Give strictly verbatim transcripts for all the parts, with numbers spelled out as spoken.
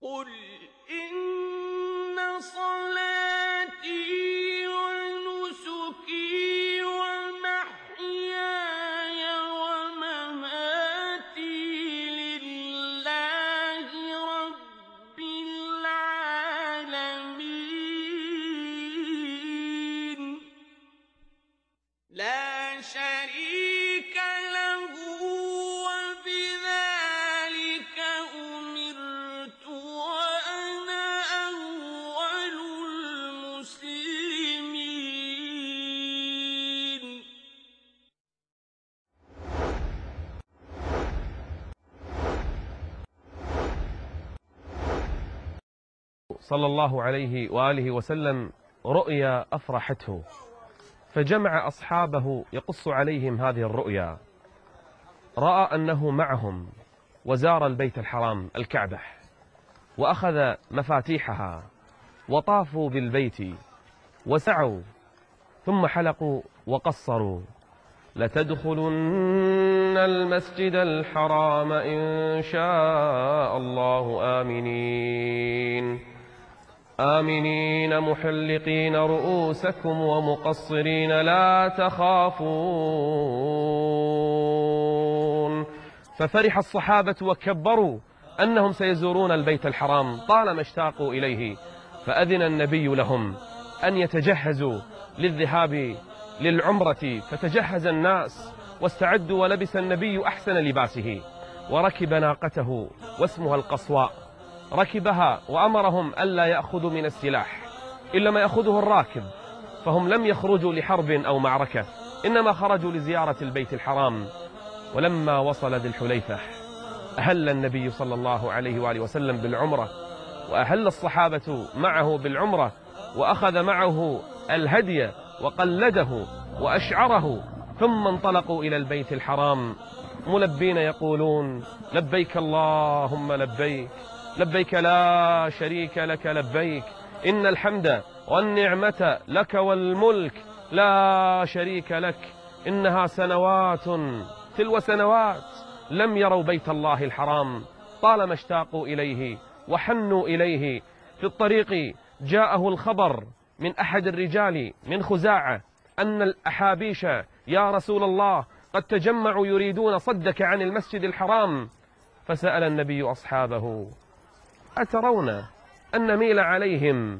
قل إن صلاتي ونسكي ومحياي ومماتي لله رب العالمين لا شريك له وبذلك أمرت وأنا أول المسلمين. صلى الله عليه وآله وسلم رؤيا أفرحته، فجمع أصحابه يقص عليهم هذه الرؤيا. رأى أنه معهم وزار البيت الحرام الكعبة وأخذ مفاتيحها وطافوا بالبيت وسعوا ثم حلقوا وقصروا: لتدخلن المسجد الحرام إن شاء الله آمنين آمنين محلقين رؤوسكم ومقصرين لا تخافون. ففرح الصحابة وكبروا أنهم سيزورون البيت الحرام طالما اشتاقوا إليه، فأذن النبي لهم أن يتجهزوا للذهاب للعمرة، فتجهز الناس واستعدوا، ولبس النبي أحسن لباسه وركب ناقته واسمها القصواء، ركبها وأمرهم ألا يأخذوا من السلاح إلا ما يأخذه الراكب، فهم لم يخرجوا لحرب أو معركة، إنما خرجوا لزيارة البيت الحرام. ولما وصل ذي الحليفة أهل النبي صلى الله عليه وآله وسلم بالعمرة، وأهل الصحابة معه بالعمرة، وأخذ معه الهدي وقلده وأشعره، ثم انطلقوا إلى البيت الحرام ملبين يقولون: لبيك اللهم لبيك لبيك لا شريك لك لبيك إن الحمد والنعمة لك والملك لا شريك لك. إنها سنوات تلو سنوات لم يروا بيت الله الحرام طالما اشتاقوا إليه وحنوا إليه. في الطريق جاءه الخبر من أحد الرجال من خزاعة أن الأحابيش يا رسول الله قد تجمعوا يريدون صدك عن المسجد الحرام. فسأل النبي أصحابه: أترون أن نميل عليهم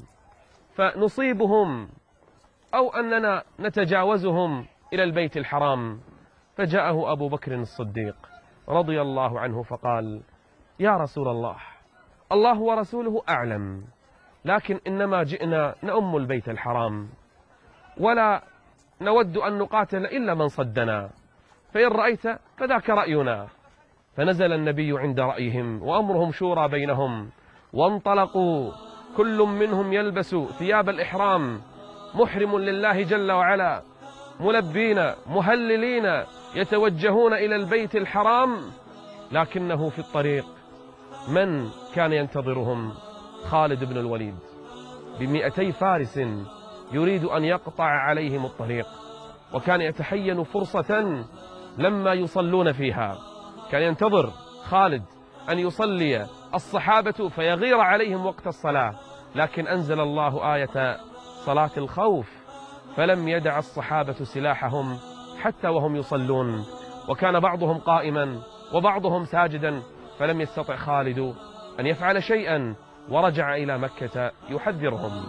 فنصيبهم أو أننا نتجاوزهم إلى البيت الحرام؟ فجاءه أبو بكر الصديق رضي الله عنه فقال: يا رسول الله، الله ورسوله أعلم، لكن إنما جئنا نؤم البيت الحرام ولا نود أن نقاتل إلا من صدنا، فإن رأيت فذاك رأينا. فنزل النبي عند رأيهم وأمرهم شورى بينهم، وانطلقوا كل منهم يلبس ثياب الإحرام، محرم لله جل وعلا، ملبين مهللين يتوجهون إلى البيت الحرام. لكنه في الطريق من كان ينتظرهم؟ خالد بن الوليد بمئتي فارس يريد أن يقطع عليهم الطريق، وكان يتحين فرصة لما يصلون فيها، كان ينتظر خالد أن يصلي الصحابة فيغير عليهم وقت الصلاة، لكن أنزل الله آية صلاة الخوف فلم يدع الصحابة سلاحهم حتى وهم يصلون، وكان بعضهم قائما وبعضهم ساجدا، فلم يستطع خالد أن يفعل شيئا ورجع إلى مكة يحذرهم.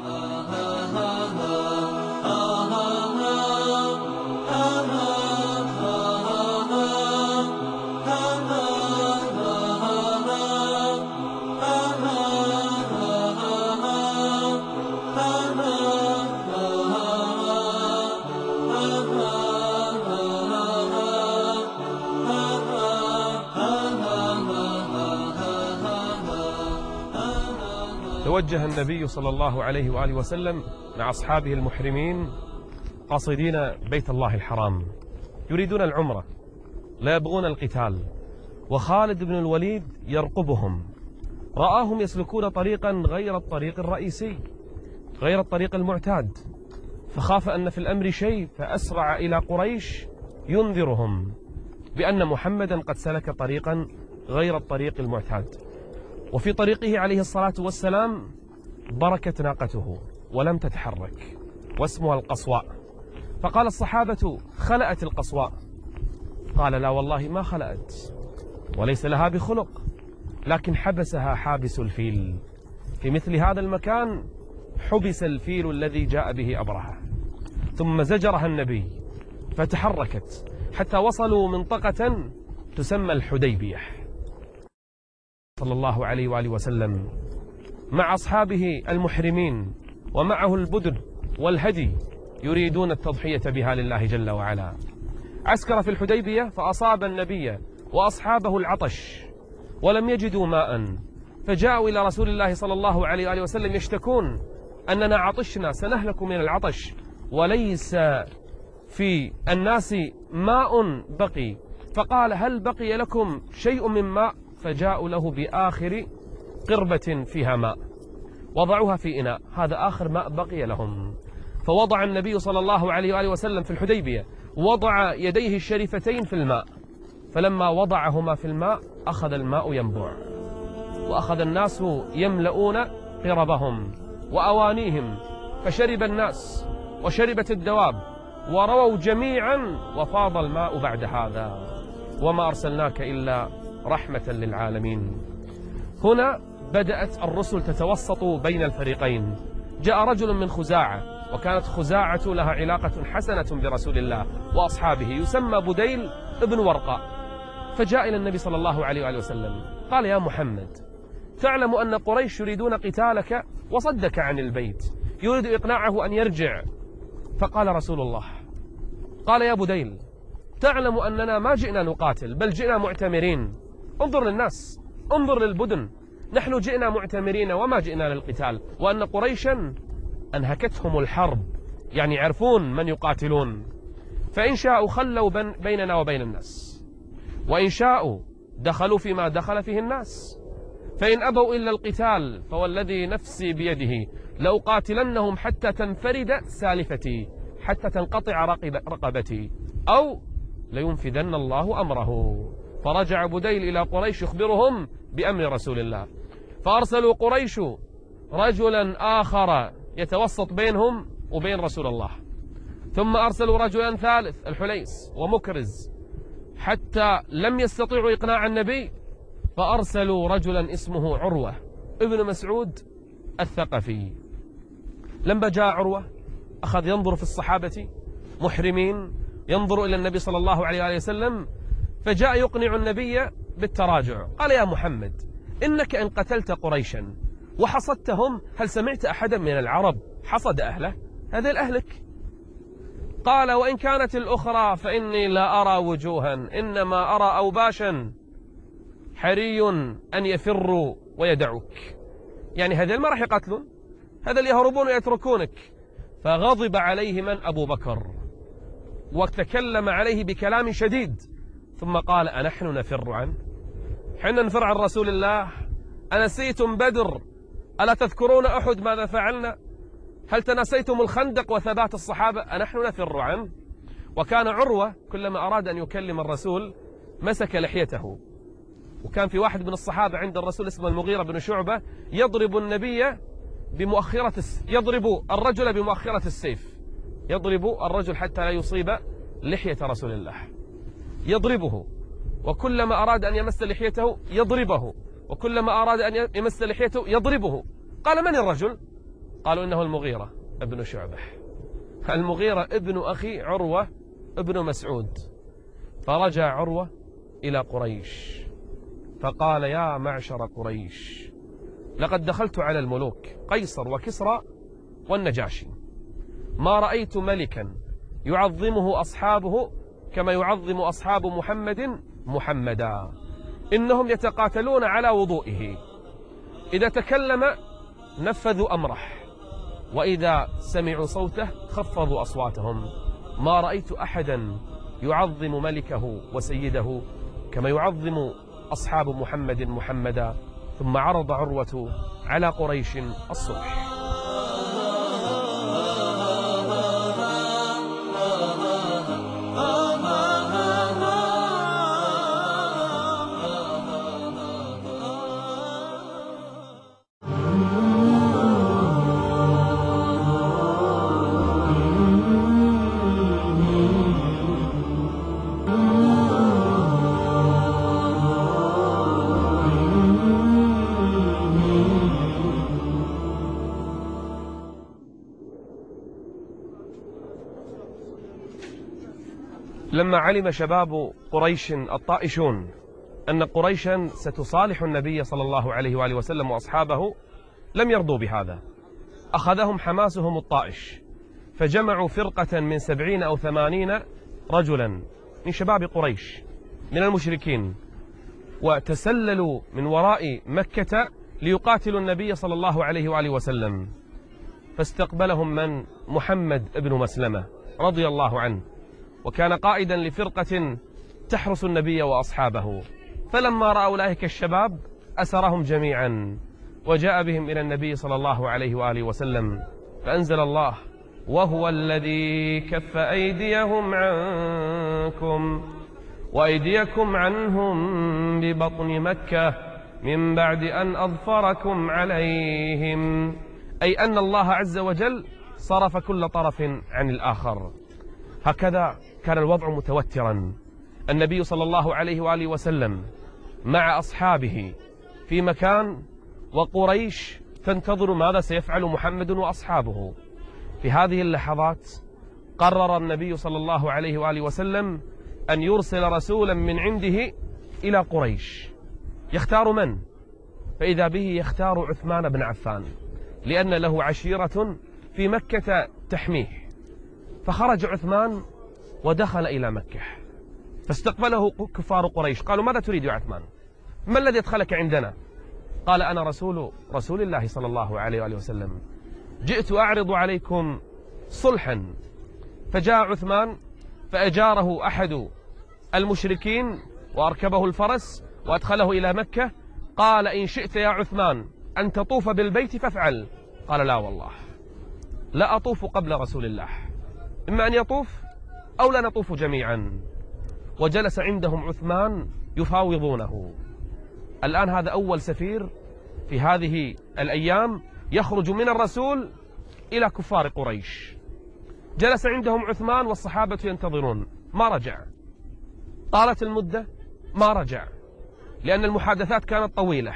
توجه النبي صلى الله عليه وآله وسلم مع أصحابه المحرمين قاصدين بيت الله الحرام، يريدون العمرة لا يبغون القتال، وخالد بن الوليد يرقبهم، رآهم يسلكون طريقا غير الطريق الرئيسي، غير الطريق المعتاد، فخاف أن في الأمر شيء، فأسرع إلى قريش ينذرهم بأن محمدا قد سلك طريقا غير الطريق المعتاد. وفي طريقه عليه الصلاة والسلام بركت ناقته ولم تتحرك، واسمها القصواء. فقال الصحابة: خلأت القصواء. قال: لا والله ما خلأت، وليس لها بخلق، لكن حبسها حابس الفيل. في مثل هذا المكان حبس الفيل الذي جاء به أبرهة، ثم زجرها النبي فتحركت حتى وصلوا منطقة تسمى الحديبية. صلى الله عليه وآله وسلم مع أصحابه المحرمين ومعه البدن والهدي يريدون التضحية بها لله جل وعلا. عسكر في الحديبية فأصاب النبي وأصحابه العطش ولم يجدوا ماء، فجاءوا إلى رسول الله صلى الله عليه وآله وسلم يشتكون أننا عطشنا سنهلك من العطش وليس في الناس ماء بقي. فقال: هل بقي لكم شيء من ماء؟ فجاءوا له بآخر قربة فيها ماء، وضعوها في إناء، هذا آخر ماء بقي لهم. فوضع النبي صلى الله عليه وآله وسلم في الحديبية، وضع يديه الشريفتين في الماء، فلما وضعهما في الماء أخذ الماء ينبع، وأخذ الناس يملؤون قربهم وأوانيهم، فشرب الناس وشربت الدواب ورووا جميعا، وفاض الماء بعد هذا. وما أرسلناك إلا رحمة للعالمين. هنا بدأت الرسل تتوسط بين الفريقين. جاء رجل من خزاعة، وكانت خزاعة لها علاقة حسنة برسول الله وأصحابه، يسمى بديل ابن ورقاء، فجاء إلى النبي صلى الله عليه وآله وسلم قال: يا محمد، تعلم أن قريش يريدون قتالك وصدك عن البيت، يريد إقناعه أن يرجع. فقال رسول الله، قال: يا بديل، تعلم أننا ما جئنا نقاتل، بل جئنا معتمرين. انظر للناس، انظر للبدن، نحن جئنا معتمرين وما جئنا للقتال، وأن قريشا أنهكتهم الحرب، يعني يعرفون من يقاتلون، فإن شاءوا خلوا بيننا وبين الناس، وإن شاءوا دخلوا فيما دخل فيه الناس، فإن أبوا إلا القتال فوالذي نفسي بيده لأقاتلنهم حتى تنفرد سالفتي، حتى تنقطع رقبتي، أو لينفذن الله أمره. فرجع بديل إلى قريش يخبرهم بأمر رسول الله، فأرسلوا قريش رجلا آخر يتوسط بينهم وبين رسول الله، ثم أرسلوا رجلا ثالث الحليس ومكرز، حتى لم يستطيعوا إقناع النبي، فأرسلوا رجلا اسمه عروة ابن مسعود الثقفي. لما جاء عروة أخذ ينظر في الصحابة محرمين، ينظر إلى النبي صلى الله عليه وآله وسلم، فجاء يقنع النبي بالتراجع. قال: يا محمد، إنك إن قتلت قريشا وحصدتهم، هل سمعت أحدا من العرب حصد أهله؟ هذا الأهلك. قال: وإن كانت الأخرى فإني لا أرى وجوها، إنما أرى أوباشا حري أن يفروا ويدعوك. يعني هذول ما راح يقتلون، هذول يهربون ويتركونك. فغضب عليه من؟ أبو بكر، وتكلم عليه بكلام شديد، ثم قال: أنحن نفر عنه؟ حنا نفر عن رسول الله؟ أنسيتم بدر؟ ألا تذكرون أحد ماذا فعلنا؟ هل تنسيتم الخندق وثبات الصحابة؟ أنحن نفر عنه؟ وكان عروة كلما أراد أن يكلم الرسول مسك لحيته، وكان في واحد من الصحابة عند الرسول اسمه المغيرة بن شعبة يضرب النبي بمؤخرة الس... يضرب الرجل بمؤخرة السيف، يضرب الرجل حتى لا يصيب لحية رسول الله، يضربه، وكلما أراد أن يمس لحيته يضربه، وكلما أراد أن يمس لحيته يضربه. قال: من الرجل؟ قالوا: إنه المغيرة ابن شعبة، المغيرة ابن أخي عروة ابن مسعود. فرجع عروة إلى قريش فقال: يا معشر قريش، لقد دخلت على الملوك قيصر وكسرى والنجاشي، ما رأيت ملكا يعظمه أصحابه كما يعظم أصحاب محمد محمدا، إنهم يتقاتلون على وضوئه، إذا تكلم نفذوا أمره، وإذا سمعوا صوته خفضوا أصواتهم. ما رأيت أحدا يعظم ملكه وسيده كما يعظم أصحاب محمد محمدا. ثم عرض عروة على قريش الصلح. لما علم شباب قريش الطائشون أن قريشا ستصالح النبي صلى الله عليه وآله وسلم وأصحابه لم يرضوا بهذا. أخذهم حماسهم الطائش، فجمعوا فرقة من سبعين أو ثمانين رجلا من شباب قريش من المشركين، وتسللوا من وراء مكة ليقاتلوا النبي صلى الله عليه وآله وسلم. فاستقبلهم من؟ محمد بن مسلمة رضي الله عنه، وكان قائدا لفرقة تحرس النبي وأصحابه. فلما رأى أولئك الشباب أسرهم جميعا وجاء بهم إلى النبي صلى الله عليه وآله وسلم، فأنزل الله: وهو الذي كف أيديهم عنكم وأيديكم عنهم ببطن مكة من بعد أن أظفركم عليهم، أي أن الله عز وجل صرف كل طرف عن الآخر. هكذا كان الوضع متوترا. النبي صلى الله عليه وآله وسلم مع أصحابه في مكان، وقريش تنتظر ماذا سيفعل محمد وأصحابه. في هذه اللحظات قرر النبي صلى الله عليه وآله وسلم أن يرسل رسولا من عنده إلى قريش. يختار من؟ فإذا به يختار عثمان بن عفان، لأن له عشيرة في مكة تحميه. فخرج عثمان ودخل إلى مكة، فاستقبله كفار قريش. قالوا: ماذا تريد يا عثمان؟ ما الذي أدخلك عندنا؟ قال: أنا رسول رسول الله صلى الله عليه وآله وسلم، جئت أعرض عليكم صلحا. فجاء عثمان فأجاره أحد المشركين وأركبه الفرس وأدخله إلى مكة. قال: إن شئت يا عثمان أن تطوف بالبيت فافعل. قال: لا والله، لا أطوف قبل رسول الله، إما أن يطوف أو لا نطوف جميعا. وجلس عندهم عثمان يفاوضونه. الآن هذا أول سفير في هذه الأيام يخرج من الرسول إلى كفار قريش. جلس عندهم عثمان والصحابة ينتظرون، ما رجع. طالت المدة ما رجع، لأن المحادثات كانت طويلة،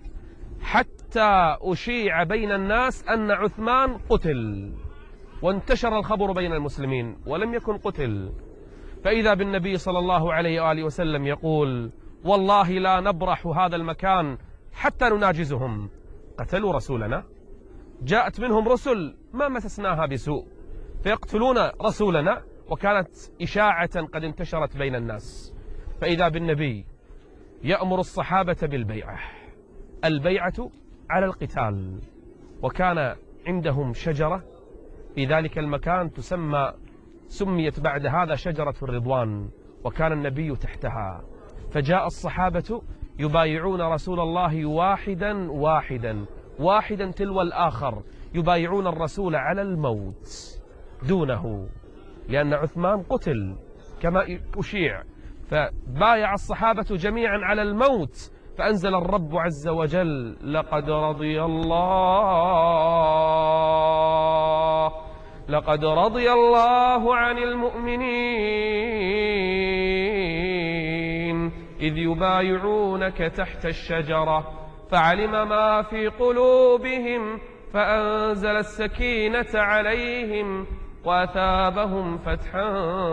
حتى أشيع بين الناس أن عثمان قتل، وانتشر الخبر بين المسلمين ولم يكن قتل. فإذا بالنبي صلى الله عليه وآله وسلم يقول: والله لا نبرح هذا المكان حتى نناجزهم، قتلوا رسولنا. جاءت منهم رسل ما مسسناها بسوء فيقتلون رسولنا، وكانت إشاعة قد انتشرت بين الناس. فإذا بالنبي يأمر الصحابة بالبيعة، البيعة على القتال. وكان عندهم شجرة في ذلك المكان تسمى سميت بعد هذا شجرة الرضوان، وكان النبي تحتها. فجاء الصحابة يبايعون رسول الله واحدا واحدا واحدا تلو الآخر، يبايعون الرسول على الموت دونه، لأن عثمان قتل كما أشيع. فبايع الصحابة جميعا على الموت، فأنزل الرب عز وجل: لقد رضي الله لقد رضي الله عن المؤمنين إذ يبايعونك تحت الشجرة فعلم ما في قلوبهم فأنزل السكينة عليهم وأثابهم فتحا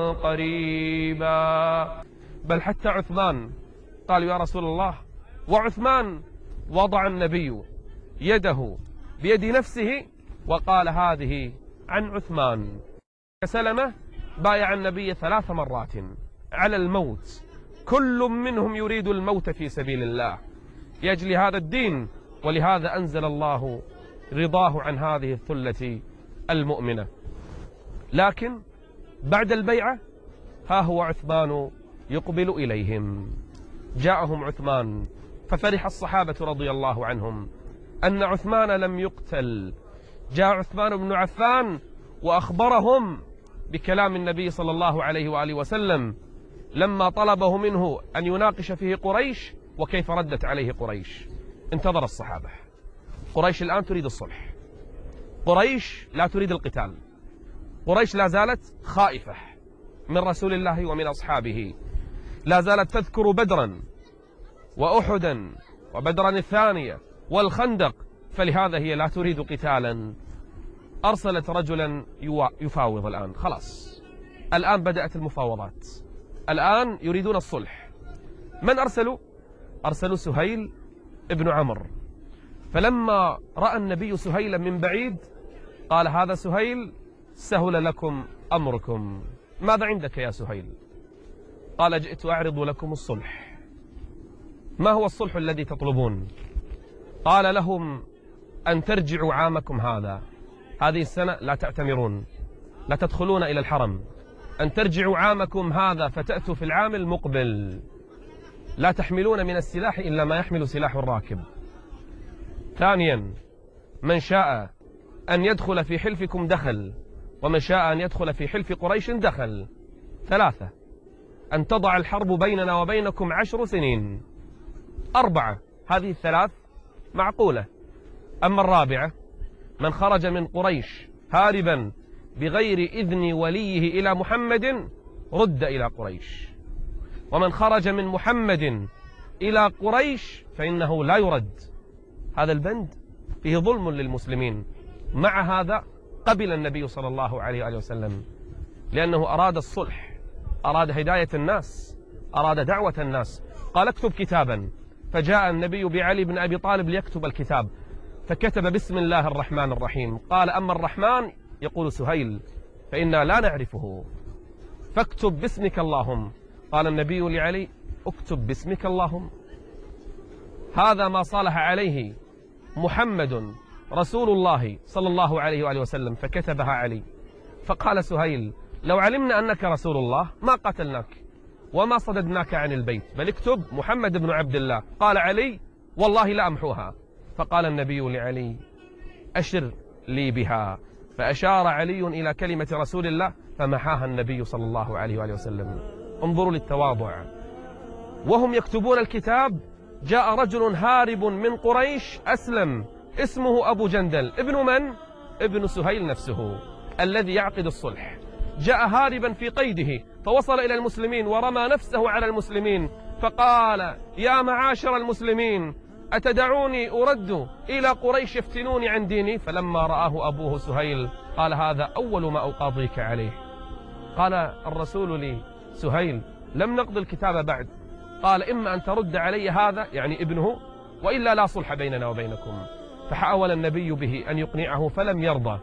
قريبا. بل حتى عثمان قالوا: يا رسول الله. وعثمان وضع النبي يده بيد نفسه وقال: هذه عن عثمان. سلمة بايع النبي ثلاث مرات على الموت، كل منهم يريد الموت في سبيل الله لأجل هذا الدين. ولهذا أنزل الله رضاه عن هذه الثلة المؤمنة. لكن بعد البيعة ها هو عثمان يقبل إليهم. جاءهم عثمان ففرح الصحابة رضي الله عنهم أن عثمان لم يقتل. جاء عثمان بن عفان وأخبرهم بكلام النبي صلى الله عليه وآله وسلم لما طلبه منه أن يناقش فيه قريش، وكيف ردت عليه قريش. انتظر الصحابة. قريش الآن تريد الصلح، قريش لا تريد القتال، قريش لا زالت خائفة من رسول الله ومن أصحابه، لا زالت تذكر بدرا وأحدا وبدرا الثانية والخندق، فلهذا هي لا تريد قتالا. أرسلت رجلا يفاوض. الآن خلاص، الآن بدأت المفاوضات. الآن يريدون الصلح. من أرسلوا؟ أرسلوا سهيل ابن عمرو. فلما رأى النبي سهيلا من بعيد قال: هذا سهيل سهل لكم أمركم. ماذا عندك يا سهيل؟ قال: جئت أعرض لكم الصلح. ما هو الصلح الذي تطلبون؟ قال لهم: أن ترجعوا عامكم هذا، هذه السنة لا تعتمرون، لا تدخلون إلى الحرم، أن ترجعوا عامكم هذا فتأتوا في العام المقبل، لا تحملون من السلاح إلا ما يحمل سلاح الراكب. ثانيا: من شاء أن يدخل في حلفكم دخل، ومن شاء أن يدخل في حلف قريش دخل. ثلاثة: أن تضع الحرب بيننا وبينكم عشر سنين. أربعة: هذه الثلاث معقولة. أما الرابعة: من خرج من قريش هاربا بغير إذن وليه إلى محمد رد إلى قريش، ومن خرج من محمد إلى قريش فإنه لا يرد. هذا البند فيه ظلم للمسلمين. مع هذا قبل النبي صلى الله عليه وآله وسلم، لأنه أراد الصلح، أراد هداية الناس، أراد دعوة الناس. قال: اكتب كتابا. فجاء النبي بعلي بن أبي طالب ليكتب الكتاب، فكتب: بسم الله الرحمن الرحيم. قال: أما الرحمن يقول سهيل فإنا لا نعرفه، فاكتب باسمك اللهم. قال النبي لعلي: اكتب باسمك اللهم. هذا ما صالح عليه محمد رسول الله صلى الله عليه وآله وسلم، فكتبها علي. فقال سهيل: لو علمنا أنك رسول الله ما قتلناك وما صددناك عن البيت، بل اكتب محمد بن عبد الله. قال علي: والله لا أمحوها. فقال النبي لعلي: أشر لي بها. فأشار علي إلى كلمة رسول الله فمحاها النبي صلى الله عليه وآله وسلم. انظروا للتواضع. وهم يكتبون الكتاب جاء رجل هارب من قريش أسلم، اسمه أبو جندل، ابن من؟ ابن سهيل نفسه الذي يعقد الصلح. جاء هاربا في قيده فوصل إلى المسلمين ورمى نفسه على المسلمين، فقال: يا معاشر المسلمين، أتدعوني أرد إلى قريش يفتنوني عن ديني؟ فلما رآه أبوه سهيل قال: هذا أول ما أقاضيك عليه. قال الرسول لي: سهيل، لم نقض الكتاب بعد. قال: إما أن ترد علي هذا، يعني ابنه، وإلا لا صلح بيننا وبينكم. فحاول النبي به أن يقنعه فلم يرضى.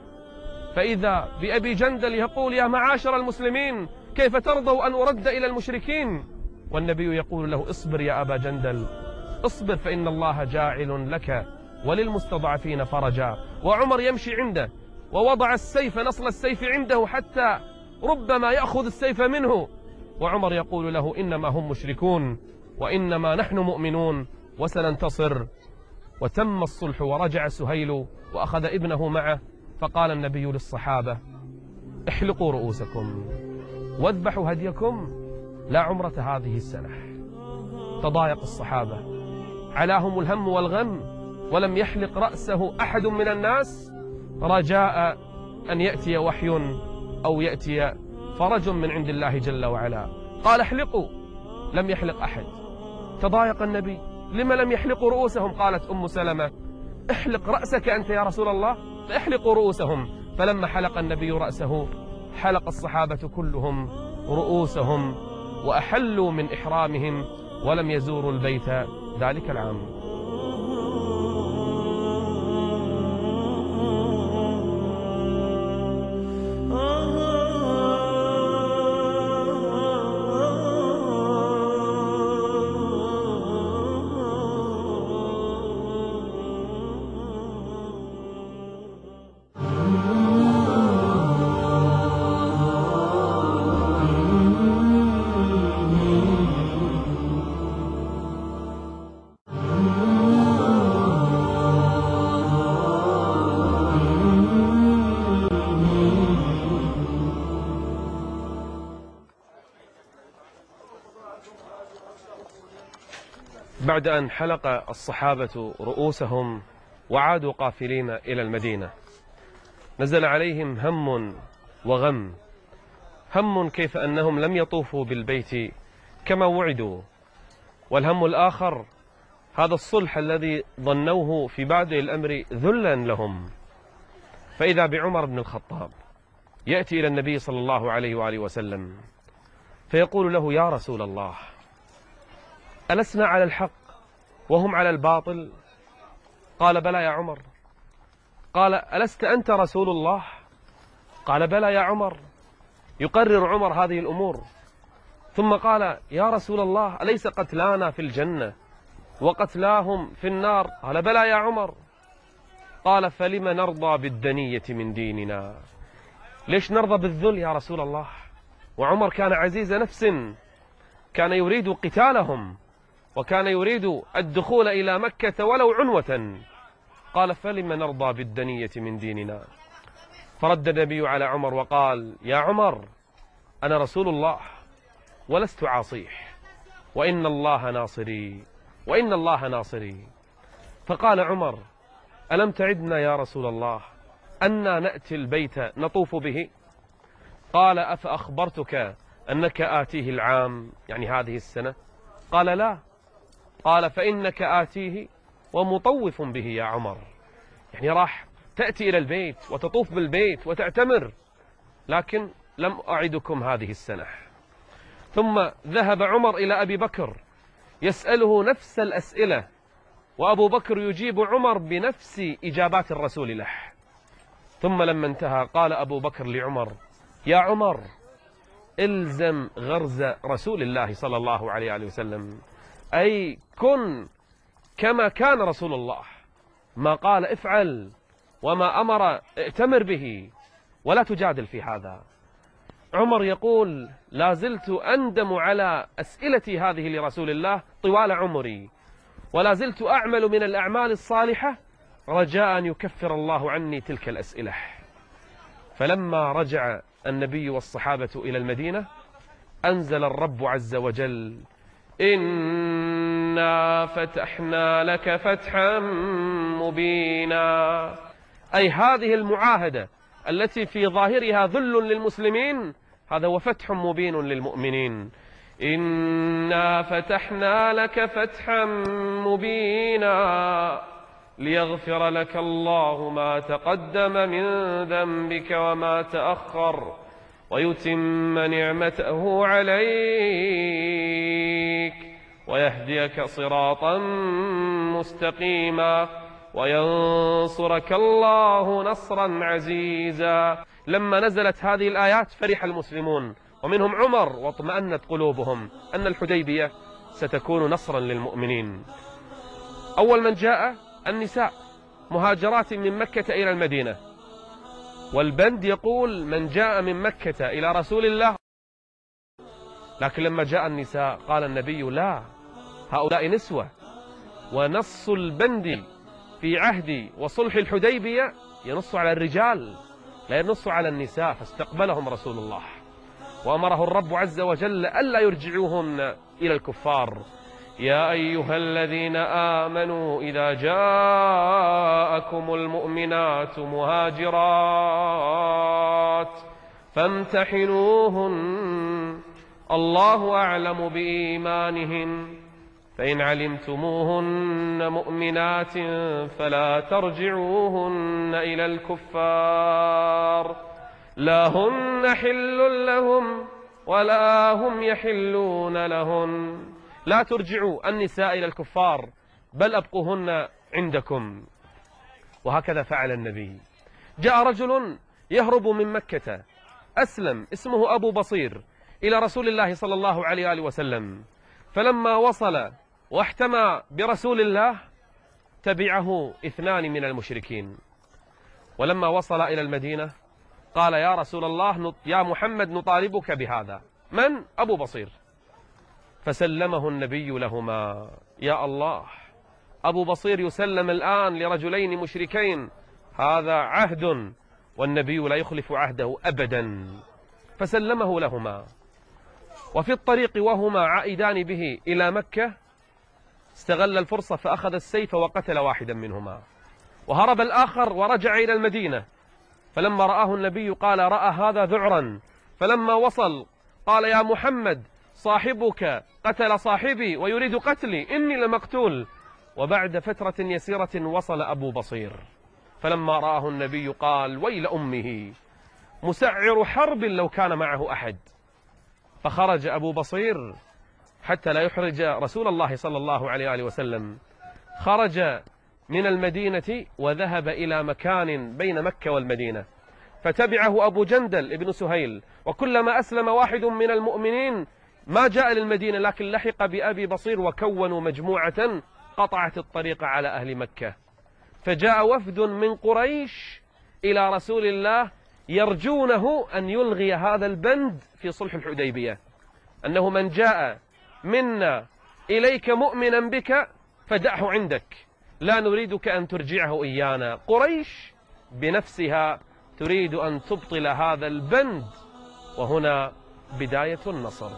فإذا بأبي جندل يقول: يا معاشر المسلمين، كيف ترضوا أن أرد إلى المشركين؟ والنبي يقول له: اصبر يا أبا جندل، اصبر، فإن الله جاعل لك وللمستضعفين فرجا. وعمر يمشي عنده ووضع السيف، نصل السيف عنده، حتى ربما يأخذ السيف منه، وعمر يقول له: إنما هم مشركون وإنما نحن مؤمنون وسننتصر. وتم الصلح ورجع سهيل وأخذ ابنه معه. فقال النبي للصحابة: احلقوا رؤوسكم واذبحوا هديكم، لا عمرة هذه السنة. تضايق الصحابة، علاهم الهم والغم، ولم يحلق رأسه أحد من الناس رجاء أن يأتي وحي أو يأتي فرج من عند الله جل وعلا. قال: احلقوا، لم يحلق أحد. تضايق النبي: لما لم يحلقوا رؤوسهم؟ قالت أم سلمة: احلق رأسك أنت يا رسول الله. فاحلقوا رؤوسهم. فلما حلق النبي رأسه حلق الصحابة كلهم رؤوسهم وأحلوا من إحرامهم ولم يزوروا البيت ذلك العام. بعد أن حلق الصحابة رؤوسهم وعادوا قافلين إلى المدينة، نزل عليهم هم وغم. هم كيف أنهم لم يطوفوا بالبيت كما وعدوا، والهم الآخر هذا الصلح الذي ظنوه في بادئ الأمر ذلا لهم. فإذا بعمر بن الخطاب يأتي إلى النبي صلى الله عليه وآله وسلم فيقول له: يا رسول الله، ألسنا على الحق وهم على الباطل؟ قال: بلى يا عمر. قال: ألست أنت رسول الله؟ قال: بلى يا عمر. يقرر عمر هذه الأمور، ثم قال: يا رسول الله، أليس قتلانا في الجنة وقتلاهم في النار؟ قال: بلى يا عمر. قال: فلم نرضى بالدنية من ديننا؟ ليش نرضى بالذل يا رسول الله؟ وعمر كان عزيز نفس، كان يريد قتالهم وكان يريد الدخول إلى مكة ولو عنوة. قال: فلم نرضى بالدنية من ديننا؟ فرد النبي على عمر وقال: يا عمر، أنا رسول الله ولست عاصيه، وإن الله ناصري وإن الله ناصري. فقال عمر: ألم تعدنا يا رسول الله أنا نأتي البيت نطوف به؟ قال: أفأخبرتك أنك آتيه العام، يعني هذه السنة؟ قال: لا. قال: فإنك آتيه ومطوف به يا عمر، يعني راح تأتي إلى البيت وتطوف بالبيت وتعتمر، لكن لم أعدكم هذه السنة. ثم ذهب عمر إلى أبي بكر يسأله نفس الأسئلة، وأبو بكر يجيب عمر بنفس إجابات الرسول له. ثم لما انتهى قال أبو بكر لعمر: يا عمر، إلزم غرز رسول الله صلى الله عليه وسلم، أي كن كما كان رسول الله، ما قال افعل وما أمر ائتمر به، ولا تجادل في هذا. عمر يقول: لا زلت أندم على أسئلتي هذه لرسول الله طوال عمري، ولا زلت أعمل من الأعمال الصالحة رجاء أن يكفر الله عني تلك الأسئلة. فلما رجع النبي والصحابة إلى المدينة أنزل الرب عز وجل: إنا فتحنا لك فتحا مبينا، أي هذه المعاهدة التي في ظاهرها ذل للمسلمين، هذا هو فتح مبين للمؤمنين. إنا فتحنا لك فتحا مبينا ليغفر لك الله ما تقدم من ذنبك وما تأخر ويتم نعمته عليك ويهديك صراطا مستقيما وينصرك الله نصرا عزيزا. لما نزلت هذه الآيات فرح المسلمون ومنهم عمر، واطمأنت قلوبهم أن الحديبية ستكون نصرا للمؤمنين. أول من جاء النساء مهاجرات من مكة إلى المدينة، والبند يقول من جاء من مكة إلى رسول الله. لكن لما جاء النساء قال النبي: لا، هؤلاء نسوة، ونص البند في عهد وصلح الحديبية ينص على الرجال لا ينص على النساء، فاستقبلهم رسول الله وأمره الرب عز وجل ألا يرجعوهن إلى الكفار. يا أيها الذين آمنوا إذا جاءكم المؤمنات مهاجرات فامتحنوهن الله أعلم بإيمانهن فإن علمتموهن مؤمنات فلا ترجعوهن إلى الكفار لا هن حل لهم ولا هم يحلون لهن. لا ترجعوا النساء إلى الكفار بل أبقوهن عندكم. وهكذا فعل النبي. جاء رجل يهرب من مكة أسلم اسمه أبو بصير إلى رسول الله صلى الله عليه وآله وسلم، فلما وصل واحتمى برسول الله تبعه اثنان من المشركين، ولما وصل إلى المدينة قال: يا رسول الله، يا محمد، نطالبك بهذا. من؟ أبو بصير. فسلمه النبي لهما. يا الله، أبو بصير يسلم الآن لرجلين مشركين، هذا عهد والنبي لا يخلف عهده أبدا. فسلمه لهما، وفي الطريق وهما عائدان به إلى مكة استغل الفرصة فأخذ السيف وقتل واحدا منهما، وهرب الآخر ورجع إلى المدينة. فلما رآه النبي قال: رأى هذا ذعرا. فلما وصل قال: يا محمد، صاحبك قتل صاحبي ويريد قتلي، إني لمقتول. وبعد فترة يسيرة وصل أبو بصير، فلما رآه النبي قال: ويل أمه، مسعر حرب لو كان معه أحد. فخرج أبو بصير حتى لا يحرج رسول الله صلى الله عليه وآله وسلم، خرج من المدينة وذهب إلى مكان بين مكة والمدينة، فتبعه أبو جندل ابن سهيل، وكلما أسلم واحد من المؤمنين ما جاء للمدينة لكن لحق بأبي بصير، وكونوا مجموعة قطعت الطريق على أهل مكة. فجاء وفد من قريش إلى رسول الله يرجونه أن يلغي هذا البند في صلح الحديبية، أنه من جاء منا إليك مؤمنا بك فدعه عندك، لا نريدك أن ترجعه إيانا. قريش بنفسها تريد أن تبطل هذا البند، وهنا بداية النصر.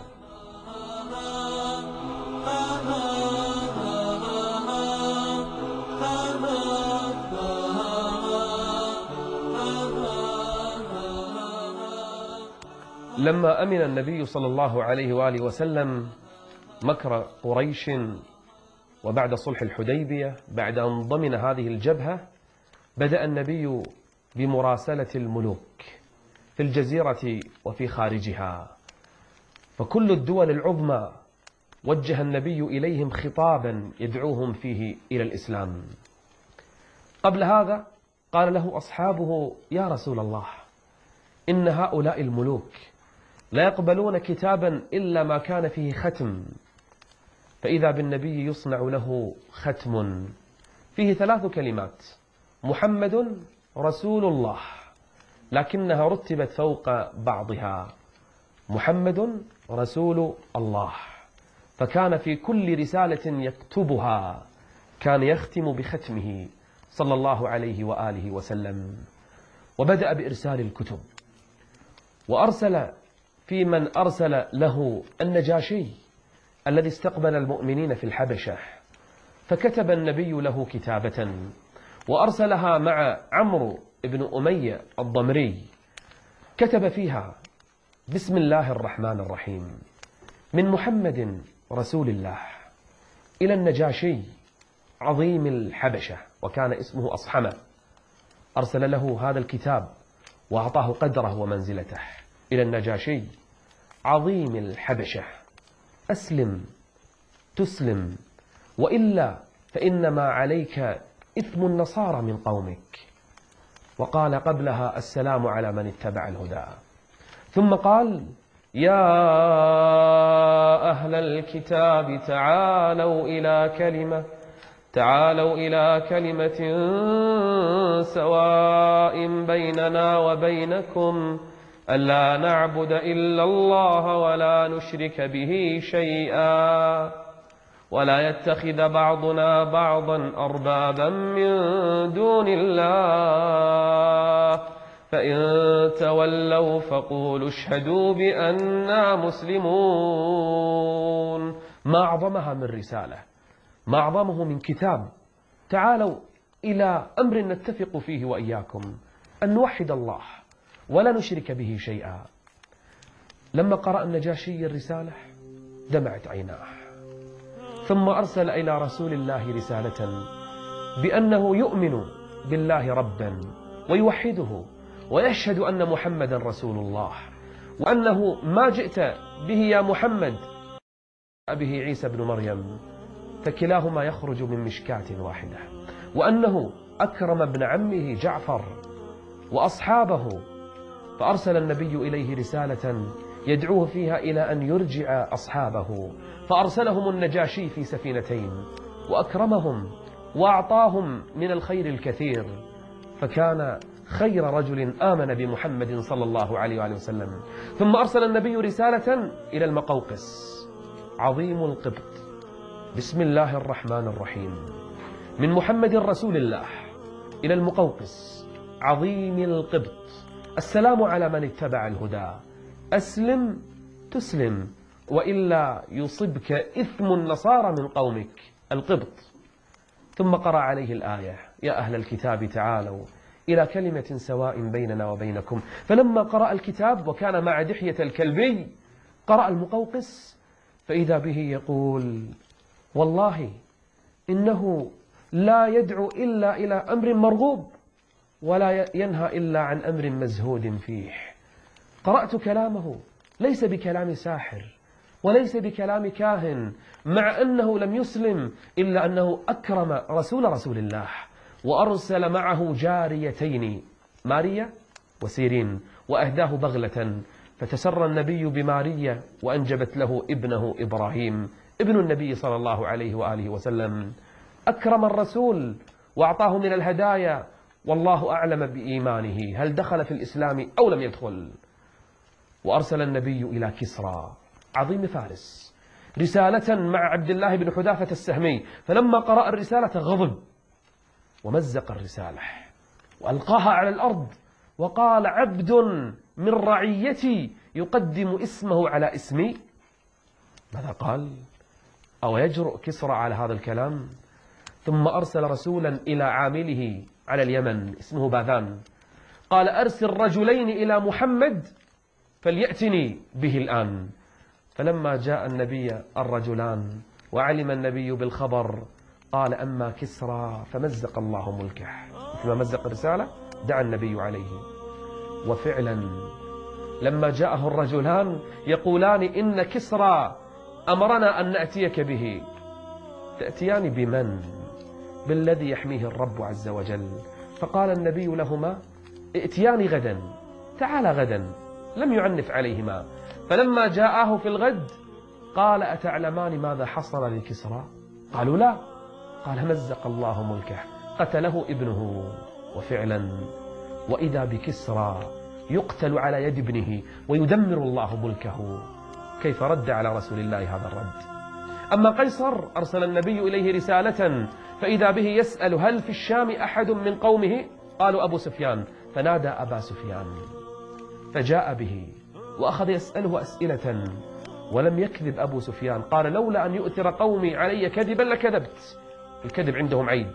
لما أمن النبي صلى الله عليه وآله وسلم مكر قريش وبعد صلح الحديبية، بعد أن ضمن هذه الجبهة، بدأ النبي بمراسلة الملوك في الجزيرة وفي خارجها، فكل الدول العظمى وجه النبي إليهم خطابا يدعوهم فيه إلى الإسلام. قبل هذا قال له أصحابه: يا رسول الله، إن هؤلاء الملوك لا يقبلون كتابا إلا ما كان فيه ختم. فإذا بالنبي يصنع له ختم فيه ثلاث كلمات: محمد رسول الله، لكنها رتبت فوق بعضها، محمد رسول الله. فكان في كل رسالة يكتبها كان يختم بختمه صلى الله عليه وآله وسلم. وبدأ بإرسال الكتب، وأرسل في من أرسل له النجاشي الذي استقبل المؤمنين في الحبشة، فكتب النبي له كتابة وأرسلها مع عمرو بن أمية الضمري، كتب فيها: بسم الله الرحمن الرحيم، من محمد رسول الله إلى النجاشي عظيم الحبشة، وكان اسمه أصحمة. أرسل له هذا الكتاب وأعطاه قدره ومنزلته. إلى النجاشي عظيم الحبشة، أسلم تسلم، وإلا فإنما عليك إثم النصارى من قومك. وقال قبلها: السلام على من اتبع الهدى. ثم قال: يا أهل الكتاب تعالوا إلى كلمة تعالوا إلى كلمة سواء بيننا وبينكم ألا نعبد إلا الله ولا نشرك به شيئا ولا يتخذ بعضنا بعضا أربابا من دون الله فإن تولوا فقولوا اشهدوا بأننا مسلمون. ما أعظمها من رسالة، ما أعظمه من كتاب. تعالوا إلى أمر نتفق فيه وإياكم، أن نوحد الله ولا نشرك به شيئا. لما قرأ النجاشي الرسالة دمعت عيناه، ثم أرسل إلى رسول الله رسالة بأنه يؤمن بالله ربا ويوحده ويشهد أن محمدا رسول الله، وأنه ما جئت به يا محمد به عيسى بن مريم، فكلاهما يخرج من مشكاة واحدة، وأنه أكرم ابن عمه جعفر وأصحابه. فأرسل النبي إليه رسالة يدعوه فيها إلى أن يرجع أصحابه، فأرسلهم النجاشي في سفينتين وأكرمهم وأعطاهم من الخير الكثير، فكان خير رجل آمن بمحمد صلى الله عليه وآله وسلم. ثم أرسل النبي رسالة إلى المقوقس عظيم القبط، بسم الله الرحمن الرحيم، من محمد رسول الله إلى المقوقس عظيم القبط، السلام على من اتبع الهدى، أسلم تسلم، وإلا يصبك إثم النصارى من قومك القبط. ثم قرأ عليه الآية: يا أهل الكتاب تعالوا إلى كلمة سواء بيننا وبينكم. فلما قرأ الكتاب وكان مع دحية الكلبي قرأ المقوقس، فإذا به يقول: والله إنه لا يدعو إلا إلى أمر مرغوب ولا ينهى إلا عن أمر مزهود فيه. قرأت كلامه ليس بكلام ساحر وليس بكلام كاهن، مع أنه لم يسلم إلا أنه أكرم رسول رسول الله وأرسل معه جاريتين ماريا وسيرين وأهداه بغلة، فتسرى النبي بماريا وأنجبت له ابنه إبراهيم ابن النبي صلى الله عليه وآله وسلم. أكرم الرسول وأعطاه من الهدايا، والله أعلم بإيمانه هل دخل في الإسلام أو لم يدخل. وأرسل النبي إلى كسرى عظيم فارس رسالة مع عبد الله بن حذافة السهمي، فلما قرأ الرسالة غضب ومزق الرسالة وألقاها على الأرض وقال: عبد من رعيتي يقدم اسمه على اسمي. ماذا قال؟ أو يجرؤ كسرى على هذا الكلام؟ ثم أرسل رسولا إلى عامله على اليمن اسمه باذان، قال: أرسل رجلين إلى محمد فليأتني به الآن. فلما جاء النبي الرجلان وعلم النبي بالخبر قال: أما كسرى فمزق الله ملكه. مثل مزق الرسالة دعا النبي عليه. وفعلا لما جاءه الرجلان يقولان: إن كسرى أمرنا أن نأتيك به. تأتيان بمن؟ بالذي يحميه الرب عز وجل. فقال النبي لهما: ائتيان غدا، تعال غدا. لم يعنف عليهما. فلما جاءه في الغد قال: أتعلمان ماذا حصل لكسرى؟ قالوا: لا. قال: مزق الله ملكه، قتله ابنه. وفعلا وإذا بكسرى يقتل على يد ابنه ويدمر الله ملكه. كيف رد على رسول الله هذا الرد؟ أما قيصر أرسل النبي إليه رسالة فإذا به يسأل: هل في الشام أحد من قومه؟ قالوا: أبو سفيان. فنادى أبا سفيان فجاء به وأخذ يسأله أسئلة ولم يكذب أبو سفيان. قال: لولا أن يؤثر قومي علي كذبا لكذبت. الكذب عندهم عيب.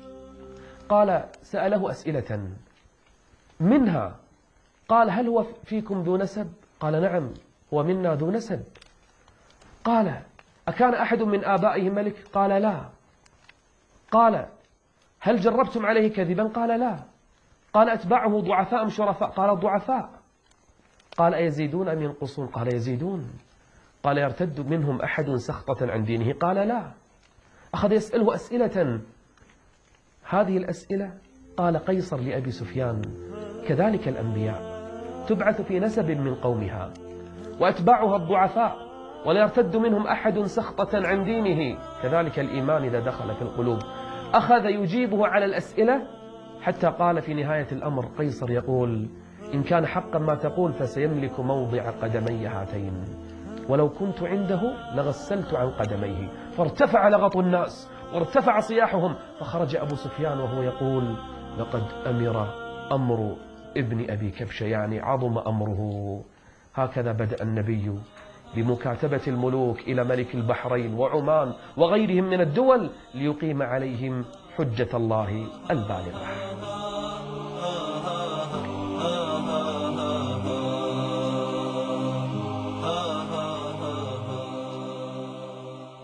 قال: سأله أسئلة منها قال: هل هو فيكم ذو نسب؟ قال: نعم، هو منا ذو نسب. قال: أكان أحد من آبائه ملك؟ قال: لا. قال: هل جربتم عليه كذبا؟ قال: لا. قال: أتباعه ضعفاء أم شرفاء؟ قال: ضعفاء. قال: أيزيدون أم ينقصون؟ قال: يزيدون. قال: يرتد منهم أحد سخطة عن دينه؟ قال: لا. أخذ يسأله أسئلة. هذه الأسئلة قال قيصر لأبي سفيان: كذلك الأنبياء تبعث في نسب من قومها وأتباعها الضعفاء ولا يرتد منهم أحد سخطة عن دينه، كذلك الإيمان إذا دخل في القلوب. أخذ يجيبه على الأسئلة حتى قال في نهاية الأمر قيصر يقول: إن كان حقا ما تقول فسيملك موضع قدمي هاتين، ولو كنت عنده لغسلت عن قدميه. فارتفع لغط الناس وارتفع صياحهم، فخرج أبو سفيان وهو يقول: لقد أمر أمر ابن أبي كبشة، يعني عظم أمره. هكذا بدأ النبي بمكاتبة الملوك إلى ملك البحرين وعمان وغيرهم من الدول ليقيم عليهم حجة الله البالغة.